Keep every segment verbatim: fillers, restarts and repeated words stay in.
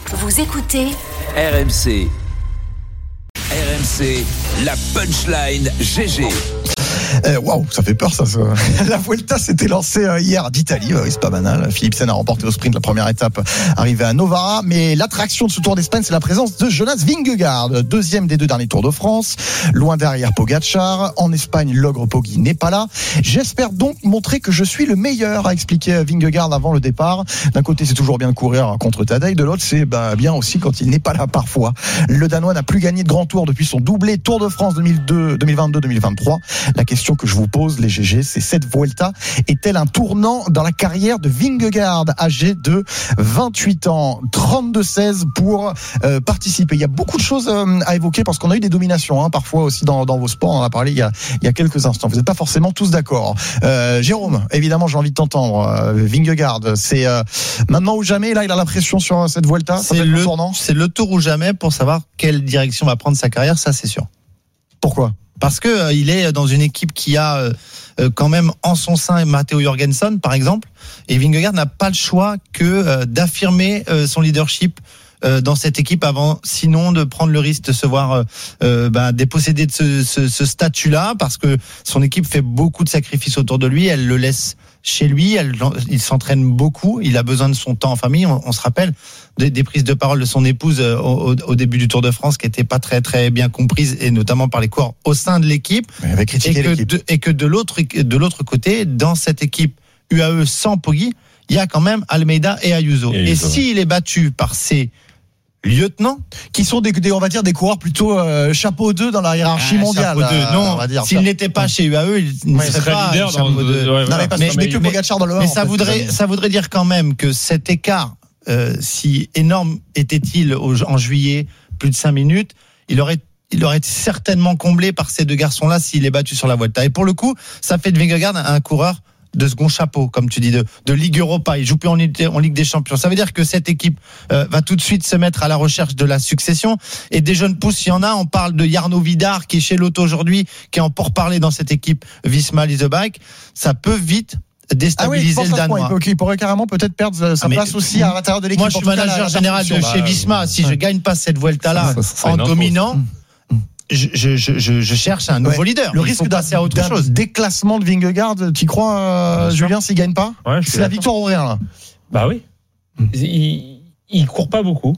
Vous écoutez R M C. R M C, la punchline G G. Waouh, wow, ça fait peur ça, ça. La Vuelta s'était lancée hier d'Italie, oui, c'est pas banal. Philipsen a remporté au sprint la première étape, arrivé à Novara, mais l'attraction de ce Tour d'Espagne, c'est la présence de Jonas Vingegaard, deuxième des deux derniers Tours de France, loin derrière Pogacar. En Espagne, l'ogre Poggi n'est pas là. J'espère donc montrer que je suis le meilleur, a expliqué Vingegaard avant le départ. D'un côté, c'est toujours bien de courir contre Tadej, de l'autre, c'est bah, bien aussi quand il n'est pas là parfois. Le Danois n'a plus gagné de grand tour depuis son doublé Tour de France deux mille vingt-deux deux mille vingt-trois. La question que je vous pose, les G G, c'est cette Vuelta est-elle un tournant dans la carrière de Vingegaard, âgé de vingt-huit ans, trente-deux seize pour euh, participer. Il y a beaucoup de choses euh, à évoquer parce qu'on a eu des dominations, hein, parfois aussi dans, dans vos sports. On en a parlé il y a, il y a quelques instants. Vous n'êtes pas forcément tous d'accord. Euh, Jérôme, évidemment, j'ai envie de t'entendre. Euh, Vingegaard, c'est euh, maintenant ou jamais. Là, il a la pression sur cette Vuelta. C'est le, c'est le tour ou jamais pour savoir quelle direction va prendre sa carrière. Ça, c'est sûr. Pourquoi ? Parce que euh, il est dans une équipe qui a euh, euh, quand même en son sein Matteo Jorgensen, par exemple, et Vingegaard n'a pas le choix que euh, d'affirmer euh, son leadership euh, dans cette équipe avant, sinon de prendre le risque de se voir euh, euh, bah, déposséder de ce, ce, ce statut-là, parce que son équipe fait beaucoup de sacrifices autour de lui, elle le laisse chez lui, elle, il s'entraîne beaucoup, il a besoin de son temps en famille. On, on se rappelle des, des prises de parole de son épouse euh, au, au début du Tour de France qui n'étaient pas très très bien comprises, et notamment par les coureurs au sein de l'équipe. Et que, l'équipe. De, et que de l'autre de l'autre côté, dans cette équipe U A E sans Poggi, il y a quand même Almeida et Ayuso. Et, et s'il est battu par ces lieutenants qui sont des, des on va dire des coureurs plutôt euh, chapeau deux dans la hiérarchie ah, mondiale. Chapeau deux, non, on va dire. S'il n'était pas chez U A E, il ne ouais, serait pas leader dans chapeau deux. Ouais, non, mais parce que je mets que Pogacar dans le un. Mais ça voudrait ça voudrait dire quand même que cet écart euh, si énorme était-il au, en juillet, plus de cinq minutes, il aurait il aurait été certainement comblé par ces deux garçons-là s'il est battu sur la Vuelta. Et pour le coup, ça fait de Vingegaard un coureur de second chapeau, comme tu dis, de, de Ligue Europa. Il joue plus en, en Ligue des Champions. Ça veut dire que cette équipe euh, va tout de suite se mettre à la recherche de la succession. Et des jeunes pousses, il y en a. On parle de Jarno Vidar, qui est chez Lotto aujourd'hui, qui est en pourparlers dans cette équipe Visma Leasebike. Ça peut vite déstabiliser ah oui, le Danois. Il pourrait carrément peut-être perdre sa ah place aussi à l'intérieur de l'équipe. Moi, je suis manager général de chez Visma. Si je gagne pas cette Vuelta-là en dominant, Je, je, je, je cherche un nouveau ouais. leader. Le risque passer à autre chose. Déclassement de Vingegaard, tu crois, euh, Julien, s'il gagne pas ouais, c'est la victoire ou rien là. Bah oui. Mmh. Il, il court pas beaucoup.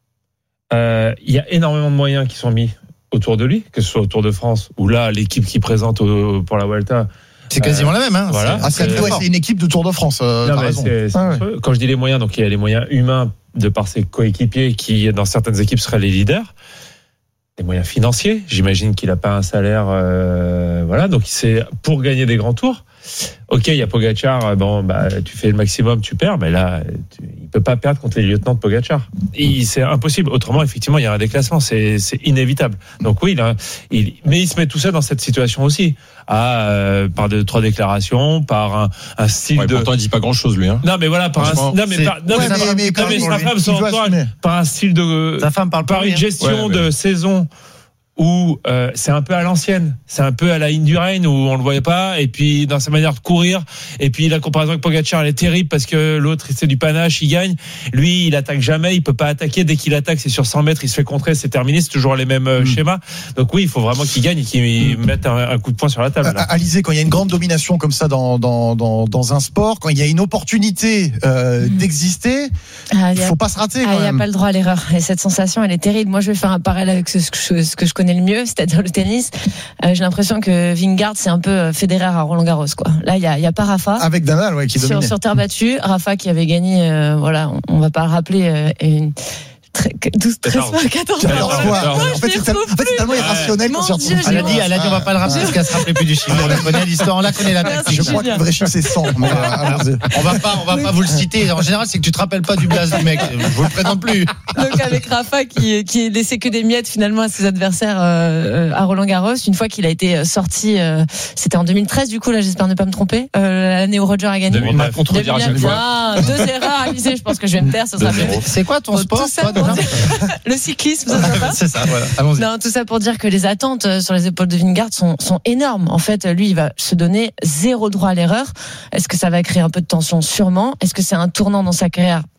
Euh, il y a énormément de moyens qui sont mis autour de lui, que ce soit au Tour de France ou là l'équipe qui présente au, pour la Vuelta. C'est quasiment euh, la même. Hein. Voilà. Ah, c'est, ouais, c'est une équipe de Tour de France. Euh, non, raison. C'est, c'est, ah, ouais. Quand je dis les moyens, donc il y a les moyens humains de par ses coéquipiers qui, dans certaines équipes, seraient les leaders. Des moyens financiers, j'imagine qu'il n'a pas un salaire, euh, voilà, donc c'est pour gagner des grands tours. Ok, il y a Pogacar, bon, bah, tu fais le maximum, tu perds, mais là, tu, il peut pas perdre contre les lieutenants de Pogacar. Et c'est impossible. Autrement, effectivement, il y a un déclassement, c'est, c'est inévitable. Donc oui, il a, il, mais il se met tout seul dans cette situation aussi, à, euh, par deux, trois déclarations, par un, un style ouais, de. Pourtant, il dit pas grand chose, lui, hein. Non, mais voilà, par un, non, mais par, non, ouais, mais, mais, mais, mais, mais sa femme, son entourage, par un style de, sa femme parle par une gestion ouais, de mais... saison. Où euh, c'est un peu à l'ancienne, c'est un peu à la Indurain où on le voyait pas, et puis dans sa manière de courir, et puis la comparaison avec Pogacar elle est terrible parce que l'autre c'est du panache, il gagne, lui il attaque jamais, il peut pas attaquer, dès qu'il attaque c'est sur cent mètres, il se fait contrer, c'est terminé, c'est toujours les mêmes mmh. schémas. Donc oui, il faut vraiment qu'il gagne et qu'il mmh. mette un, un coup de poing sur la table. Là. Alizé, quand il y a une grande domination comme ça dans dans dans, dans un sport, quand il y a une opportunité euh, mmh. d'exister, ah, il faut a, pas se rater. Il ah, n'y a pas le droit à l'erreur, et cette sensation elle est terrible. Moi je vais faire un parallèle avec ce, ce, ce que je connais le mieux, c'est-à-dire le tennis. Euh, j'ai l'impression que Vingegaard c'est un peu Federer à Roland Garros, quoi. Là il y a il y a pas Rafa avec Nadal, ouais, qui sur, dominait sur terre battue. Rafa qui avait gagné, euh, voilà, on, on va pas le rappeler, euh, une douze, treize fois, quatorze fois. En fait, c'est tellement irrationnel qu'on s'y retrouve. Elle a dit, elle a dit, on va pas le rappeler parce qu'elle se rappelait plus du chiffre. On la connaît l'histoire, on la connaît la tactique. Je crois que le vrai chiffre c'est cent. Mais on va pas, on va pas vous le citer. En général, c'est que tu te rappelles pas du blaze du mec. Je vous le présente plus. Donc avec Rafa qui qui laissait que des miettes finalement à ses adversaires euh, à Roland Garros, une fois qu'il a été sorti, euh, c'était en deux mille treize du coup, là j'espère ne pas me tromper, euh, l'année où Roger a gagné. On m'a contredire à chaque fois. Deux erreurs à viser, je pense que je vais me taire, ça sera mieux. C'est quoi ton sport? Le cyclisme, ça va pas. C'est ça, voilà. Allons-y. Non, tout ça pour dire que les attentes sur les épaules de Vingegaard sont, sont énormes. En fait, lui, il va se donner zéro droit à l'erreur. Est-ce que ça va créer un peu de tension? Sûrement. Est-ce que c'est un tournant dans sa carrière?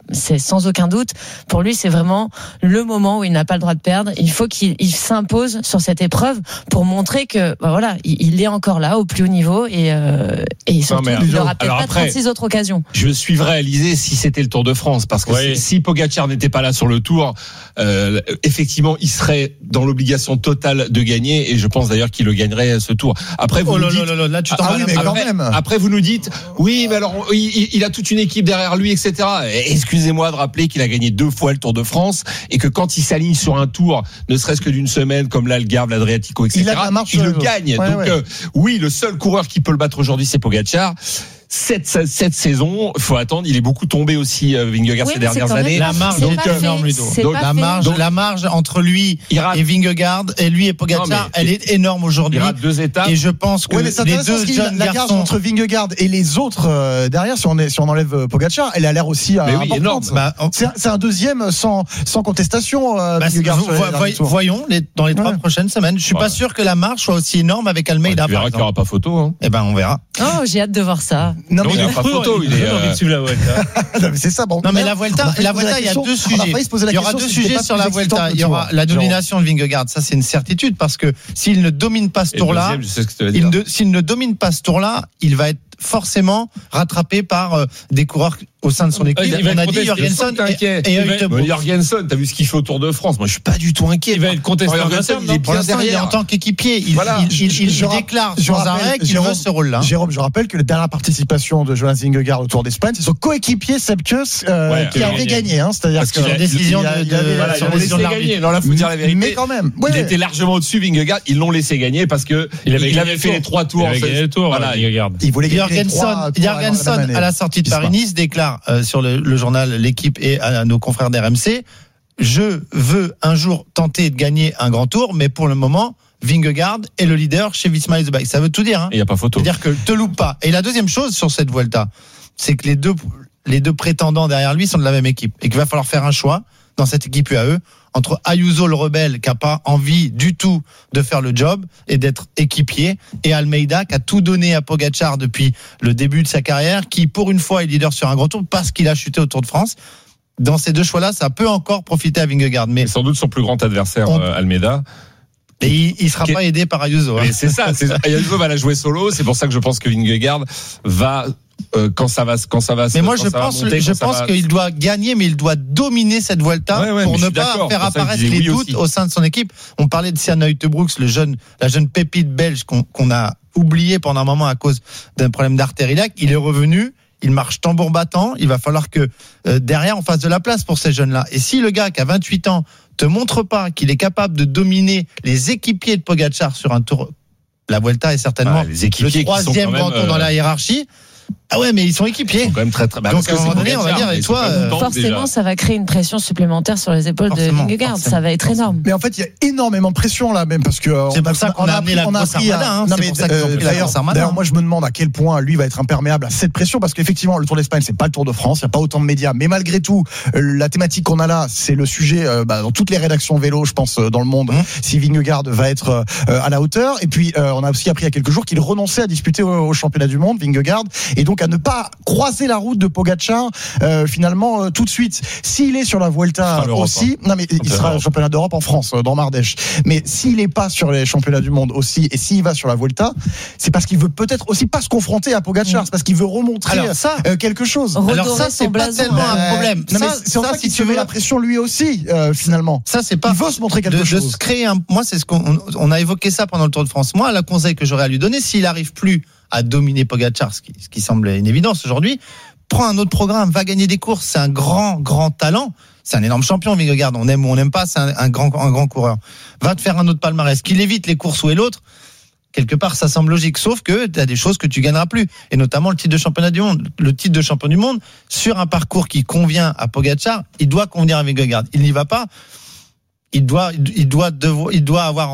c'est sans aucun doute. Pour lui, c'est vraiment le moment où il n'a pas le droit de perdre. Il faut qu'il il s'impose sur cette épreuve pour montrer que, bah voilà, il, il est encore là au plus haut niveau et, euh, et surtout, non, il n'aura peut-être pas après, trente-six autres occasions. Je suivrais Alizé si c'était le Tour de France, parce que oui. si Pogacar n'était pas là sur le Tour, euh, effectivement, il serait dans l'obligation totale de gagner, et je pense d'ailleurs qu'il le gagnerait ce Tour. Après, vous oh nous dites, là, là, là, tu ah, oui, mais quand même. Après, vous nous dites, oui, mais alors, il, il a toute une équipe derrière lui, et cetera. Excusez-moi de rappeler qu'il a gagné deux fois le Tour de France, et que quand il s'aligne sur un Tour, ne serait-ce que d'une semaine, comme l'Algarve, l'Adriatico, et cetera, il, il le gagne. Ouais, Donc, ouais. Euh, oui, le seul coureur qui peut le battre aujourd'hui, c'est Pogacar. Cette, cette saison, faut attendre. Il est beaucoup tombé aussi, euh, Vingegaard, oui, ces dernières années. La marge, donc, euh, énorme, donc la marge, donc, la marge entre lui rate, et Vingegaard et lui et Pogacar, non, elle est énorme aujourd'hui. Il rate deux étapes. Et je pense que oui, les deux jeunes la garçons entre Vingegaard et les autres euh, derrière, si on est, si on enlève Pogacar, elle a l'air aussi euh, oui, importante. Bah, on... c'est, c'est un deuxième sans, sans contestation. Euh, bah, Vingegaard. Voy, voyons les, dans les trois ouais. prochaines semaines. Je suis ouais. pas sûr que la marge soit aussi énorme avec Almeida. Tu verras qu'il n'y aura pas photo. Hein. Eh ben, on verra. Oh, j'ai hâte de voir ça. Non, mais il n'y a pas photo. Il est envie de suivre la Vuelta. Non, mais c'est ça. Bon, non, mais la Vuelta, la Vuelta, il y a deux sujets. Il y aura deux sujets sur la Vuelta. Il y aura la domination de Vingegaard. Ça, c'est une certitude, parce que s'il ne domine pas ce tour-là, s'il ne domine pas ce tour-là, il va être forcément rattrapé par euh, des coureurs au sein de son équipe. Il On a dit Jorgensen et, et Jorgensen, t'as vu ce qu'il fait au Tour de France? Moi, je suis pas du tout inquiet. Il va être contesté en interne. Il est bien derrière. Il est en tant qu'équipier. Il, voilà. il, il, il, il déclare sans arrêt qu'il veut ce rôle-là. Jérôme, je rappelle que la dernière participation de Jonas Vingegaard au Tour d'Espagne, c'est son coéquipier Sepp Kuss euh, ouais, qui avait gagné. Hein, c'est-à-dire que la décision de il a laissé gagner. Non, là, faut dire la vérité. Mais quand même, il était largement au-dessus Vingegaard. Ils l'ont laissé gagner parce que il avait fait les trois tours. Il avait gagné le tour. Il voulait gagner Jorgensen, à la sortie de Paris-Nice, déclare euh, sur le, le journal L'équipe et à, à nos confrères d'R M C: je veux un jour tenter de gagner un grand tour, mais pour le moment, Vingegaard est le leader chez Visma Bike. Ça veut tout dire. Hein. Il n'y a pas photo. C'est-à-dire que te loupe pas. Et la deuxième chose sur cette Vuelta, c'est que les deux, les deux prétendants derrière lui sont de la même équipe, et qu'il va falloir faire un choix dans cette équipe U A E entre Ayuso le rebelle, qui n'a pas envie du tout de faire le job et d'être équipier, et Almeida, qui a tout donné à Pogacar depuis le début de sa carrière, qui pour une fois est leader sur un grand tour parce qu'il a chuté au Tour de France. Dans ces deux choix-là, ça peut encore profiter à Vingegaard. Mais sans doute son plus grand adversaire, on... euh, Almeida. Et il ne sera pas aidé par Ayuso. Hein. C'est ça, c'est ça. Ayuso va la jouer solo. C'est pour ça que je pense que Vingegaard va... Euh, quand ça va, quand ça va. Mais moi, je pense, monter, je pense va... qu'il doit gagner, mais il doit dominer cette Vuelta ouais, ouais, pour ne pas faire apparaître les oui doutes aussi. Au sein de son équipe. On parlait de Sian Uijtdebroeks, le jeune, la jeune pépite belge qu'on, qu'on a oublié pendant un moment à cause d'un problème d'artère iliaque. Il est revenu. Il marche tambour battant. Il va falloir que euh, derrière on fasse de la place pour ces jeunes-là. Et si le gars qui a vingt-huit ans te montre pas qu'il est capable de dominer les équipiers de Pogacar sur un tour, la Vuelta est certainement ah, les le troisième grand tour euh... dans la hiérarchie. Ah ouais, mais ils sont équipiers. Ils sont quand même très très. Bah, donc à un moment donné, on va dire, et toi, euh, forcément, déjà. Ça va créer une pression supplémentaire sur les épaules forcément, de Vingegaard. Ça va être forcément. énorme. Mais en fait, il y a énormément de pression là, même parce que c'est pour ça qu'on a amené la grosse armada. Hein, c'est pour ça qu'ils ont pris la grosse armada. D'ailleurs, moi, je me demande à quel point lui va être imperméable à cette pression, parce qu'effectivement, le Tour d'Espagne, c'est pas le Tour de France, il y a pas autant de médias, mais malgré tout, la thématique qu'on a là, c'est le sujet euh, bah, dans toutes les rédactions vélo, je pense, dans le monde. Mmh. Si Vingegaard va être euh, à la hauteur, et puis euh, on a aussi appris il y a quelques jours qu'il renonçait à disputer au, au championnat du monde, Vingegaard, et donc à ne pas croiser la route de Pogacar euh, finalement euh, tout de suite. S'il est sur la Vuelta aussi, hein. non mais il sera au championnat d'Europe en France, dans Mardèche. Mais s'il n'est pas sur les championnats du monde aussi, et s'il va sur la Vuelta, c'est parce qu'il veut peut-être aussi pas se confronter à Pogacar, mmh. c'est parce qu'il veut remontrer alors ça, euh, quelque chose. Alors ça, c'est pas tellement un problème. Non, mais ça, c'est en ça qu'il se met la pression lui aussi, euh, finalement. Ça, c'est pas. Il veut se montrer quelque de, chose. De se créer un. Moi, c'est ce qu'on on a évoqué ça pendant le Tour de France. Moi, le conseil que j'aurais à lui donner, s'il arrive plus à dominer Pogacar, ce qui, ce qui semble une évidence aujourd'hui, prends un autre programme, va gagner des courses. C'est un grand, grand talent. C'est un énorme champion, Vingegaard. On aime ou on n'aime pas, c'est un, un grand, un grand coureur. Va te faire un autre palmarès. Qu'il évite les courses où est l'autre. Quelque part, ça semble logique. Sauf que tu as des choses que tu gagneras plus. Et notamment le titre de championnat du monde. Le titre de champion du monde, sur un parcours qui convient à Pogacar, il doit convenir à Vingegaard. Il n'y va pas. Il doit, il doit, devoir, il doit avoir en tête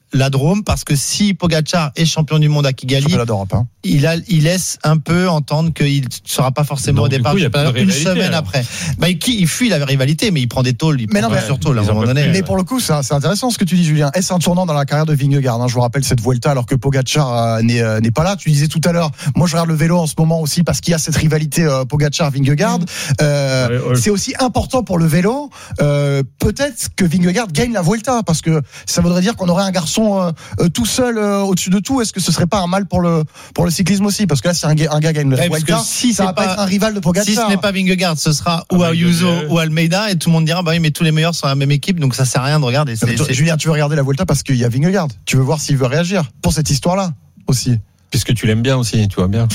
la Drôme, parce que si Pogacar est champion du monde à Kigali, hein. il, a, il laisse un peu entendre qu'il ne sera pas forcément donc, au départ coup, de une semaine alors. après. Bah, il, il fuit la rivalité, mais il prend des tôles, il mais prend non, mais sur tôle à un moment donné. Mais pour le coup, c'est, c'est intéressant ce que tu dis, Julien. Est-ce un tournant dans la carrière de Vingegaard, hein? Je vous rappelle cette Vuelta alors que Pogacar euh, n'est, euh, n'est pas là. Tu disais tout à l'heure, moi je regarde le vélo en ce moment aussi parce qu'il y a cette rivalité euh, Pogacar-Vingegaard. Mmh. Euh, ouais, ouais. C'est aussi important pour le vélo. Euh, peut-être que Vingegaard gagne la Vuelta parce que ça voudrait dire qu'on aurait un garçon euh, euh, tout seul euh, au-dessus de tout. Est-ce que ce serait pas un mal pour le pour le cyclisme aussi? Parce que là, si un gars, un gars gagne la ouais, Vuelta, si ça va pas être un rival de Pogacar. Si ce n'est pas Vingegaard, ce sera ou Ayuso ou Almeida et tout le monde dira bah oui, mais tous les meilleurs sont à la même équipe, donc ça sert à rien de regarder. C'est, toi, c'est... Julien, tu veux regarder la Vuelta parce qu'il y a Vingegaard. Tu veux voir s'il veut réagir pour cette histoire-là aussi. Puisque tu l'aimes bien aussi, tu vois bien.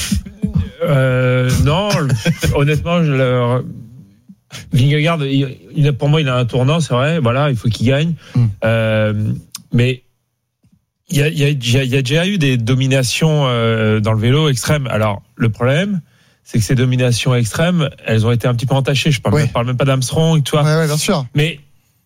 Euh, non, honnêtement, je le... Vingegaard, il, il, pour moi, il a un tournant, c'est vrai. Voilà, il faut qu'il gagne. Mm. Euh, mais il y a, il y, a, il y a déjà eu des dominations euh, dans le vélo extrême. Alors, le problème, c'est que ces dominations extrêmes, elles ont été un petit peu entachées. Je parle, oui. même, parle même pas d'Armstrong, tu vois. Ouais, ouais, bien sûr. Mais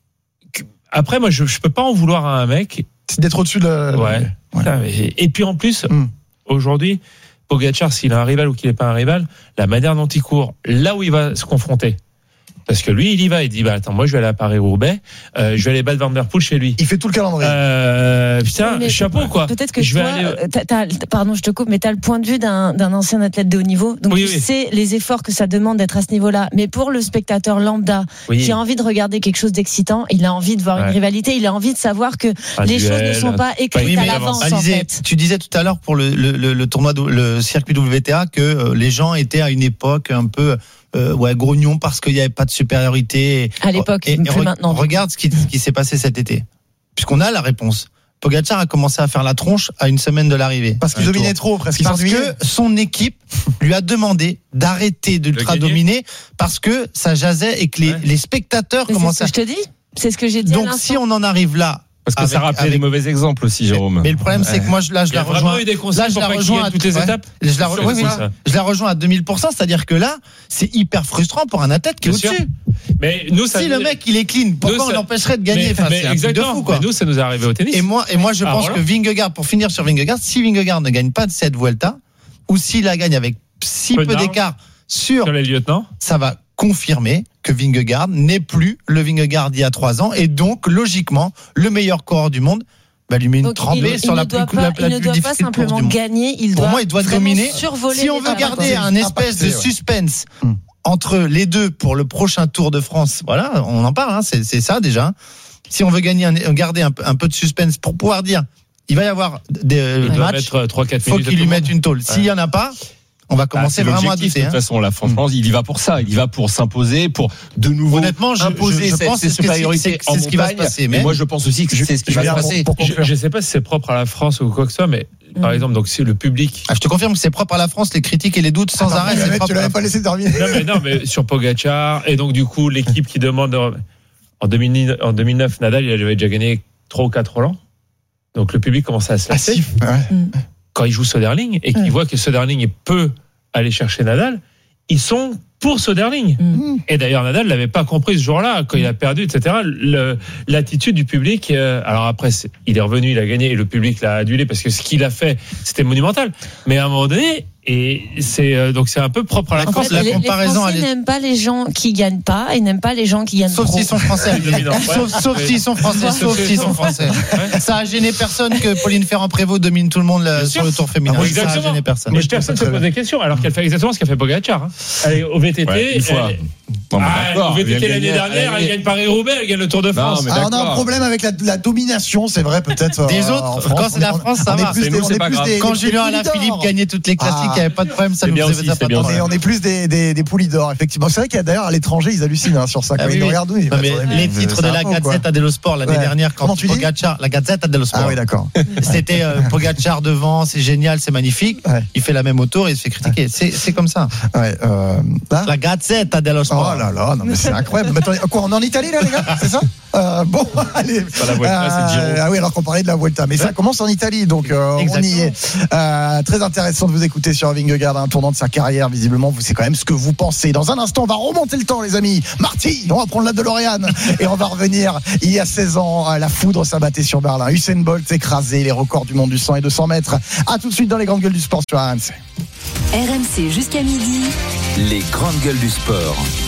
après, moi, je, je peux pas en vouloir à un mec. C'est d'être au-dessus de. La... Ouais. Putain, et, et puis en plus, mm. aujourd'hui, Pogacar, s'il a un rival ou qu'il n'est pas un rival, la manière dont il court, là où il va se confronter. Parce que lui, il y va, il dit bah attends, moi je vais aller à Paris-Roubaix, euh, je vais aller battre Van Der Poel chez lui. Il fait tout le calendrier. Euh, putain, oui, chapeau quoi. Peut-être que je toi, vais aller... t'as, t'as, pardon, je te coupe, mais t'as le point de vue d'un, d'un ancien athlète de haut niveau, donc oui, tu oui. sais les efforts que ça demande d'être à ce niveau-là. Mais pour le spectateur lambda oui. qui a envie de regarder quelque chose d'excitant, il a envie de voir ouais. une rivalité, il a envie de savoir que un les duel, choses ne sont pas écrites oui, à l'avance. Alizé, en fait. Tu disais tout à l'heure pour le, le, le, le tournoi, le circuit W T A que euh, les gens étaient à une époque un peu Euh, ouais, grognon parce qu'il n'y avait pas de supériorité. À l'époque, et, plus et re- maintenant. Regarde ce qui, ce qui s'est passé cet été. Puisqu'on a la réponse. Pogacar a commencé à faire la tronche à une semaine de l'arrivée. Parce qu'il dominait trop, presque. Parce que son équipe lui a demandé d'arrêter d'ultra-dominer parce que ça jasait et que les, ouais. les spectateurs Mais commençaient à... C'est ce que je te dis. C'est ce que j'ai dit. Donc si on en arrive là, parce que avec, ça rappelait des mauvais exemples aussi, Jérôme. Mais le problème, c'est que moi, là, je la rejoins. Là, je la rejoins à toutes les étapes. Je la, oui, oui, je la rejoins à deux mille pour cent. C'est-à-dire que là, c'est hyper frustrant pour un athlète qui est Bien au-dessus. Sûr. Mais nous, ça si le mec il est clean, pourquoi nous, on l'empêcherait de gagner? Mais, enfin, mais c'est un exactement. truc de fou, quoi. Mais nous, ça nous est arrivé au tennis. Et moi, et moi, je ah, pense voilà. que Vingegaard, pour finir sur Vingegaard, si Vingegaard ne gagne pas de cette Vuelta, ou s'il la gagne avec si peu, peu d'écart sur, sur les lieutenants, ça va confirmer que Vingegaard n'est plus le Vingegaard d'il y a trois ans et donc logiquement le meilleur coureur du monde va lui mettre une trempée sur la plus, pas, la, la il ne plus doit difficile pas simplement gagner, il Pour doit moi, il doit dominer. Si on veut garder un espèce de suspense ouais. entre les deux pour le prochain Tour de France, voilà, on en parle, hein, c'est, c'est ça déjà. Si on veut gagner, un, garder un, un peu de suspense pour pouvoir dire, il va y avoir des il matchs, il faut qu'il lui mette une tôle. S'il y en a pas, on va commencer ah, vraiment à douter. De toute façon, là, franchement, mmh. il y va pour ça. Il y va pour s'imposer, pour de nouveau Honnêtement, je, imposer je, je pense ses supériorités en ce qui va se passer. Mais moi, je pense aussi que c'est ce qui va se passer. Je ne sais pas si c'est propre à la France ou quoi que ce soit, mais mmh. par exemple, donc si le public. Ah, je te confirme que c'est propre à la France, les critiques et les doutes sans Attends, arrêt. C'est propre. Tu l'avais pas laissé terminer. Non, mais non, mais sur Pogacar et donc du coup l'équipe qui demande en deux mille neuf, Nadal, il avait déjà gagné trois ou quatre Roland. Donc le public commence à se lasser. Ah, si. ouais. Quand il joue Söderling et qu'il mmh. voit que Söderling peut aller chercher Nadal, ils sont pour Söderling. Mmh. Et d'ailleurs, Nadal l'avait pas compris ce jour-là, quand il a perdu, et cetera. Le, l'attitude du public, euh, alors après, c'est, il est revenu, il a gagné, et le public l'a adulé, parce que ce qu'il a fait, c'était monumental. Mais à un moment donné, et c'est, euh, donc c'est un peu propre à la France. En fait, la les, comparaison, les Français n'aiment pas les gens qui gagnent pas, et n'aiment pas les gens qui gagnent sauf trop. S'ils sont français. sauf, sauf s'ils sont français. Sauf s'ils sont français. Ouais. Ça a gêné personne que Pauline Ferrand-Prévôt domine tout le monde là, sur le Tour féminin. Ah, ça a gêné personne. Mais personne ne se pose des questions, alors qu'elle fait exactement ce qu'a fait Pogacar. Hein. Elle est au V T T. Ouais, une fois. Elle... Non, ah, au V T T l'année dernière, elle, elle gagne Paris-Roubaix, elle gagne le Tour de France. Non, ah, on a un problème avec la, la domination, c'est vrai, peut-être. Des euh, autres, quand c'est la France, ça va. Quand Julien Alaphilippe gagnait toutes les classiques, il n'y avait pas de problème, ça nous faisait pas de problème. On est plus des poulies d'or, effectivement. C'est vrai qu'il y a d'ailleurs à l'étranger, ils hallucinent sur ça. Quand ils nous regardent, les titres de la Gazzetta dello Sport l'année dernière, quand Pogacar, la Gazzetta dello Sport. Ah oui, d'accord. C'était Pogacar devant, c'est génial, c'est magnifique. Il fait la même au Tour et il se fait critiquer. C'est comme ça. La Gazzetta dello Sport. là là, non mais c'est incroyable. Mais attendez, quoi, on est en Italie là les gars, c'est ça? euh, Bon, allez. Pas la Vuelta, euh, c'est Giro. Ah oui, alors qu'on parlait de la Vuelta, mais ouais. Ça commence en Italie, donc euh, on y est. Euh, très intéressant de vous écouter sur Vingegaard, un tournant de sa carrière. Visiblement, vous c'est quand même ce que vous pensez. Dans un instant, on va remonter le temps, les amis. Marty, on va prendre la DeLorean et on va revenir. Il y a seize ans, la foudre s'abattait sur Berlin. Usain Bolt écrasé, les records du monde du cent et deux cents mètres. À tout de suite dans les grandes gueules du sport sur R M C. R M C jusqu'à midi. Les grandes gueules du sport.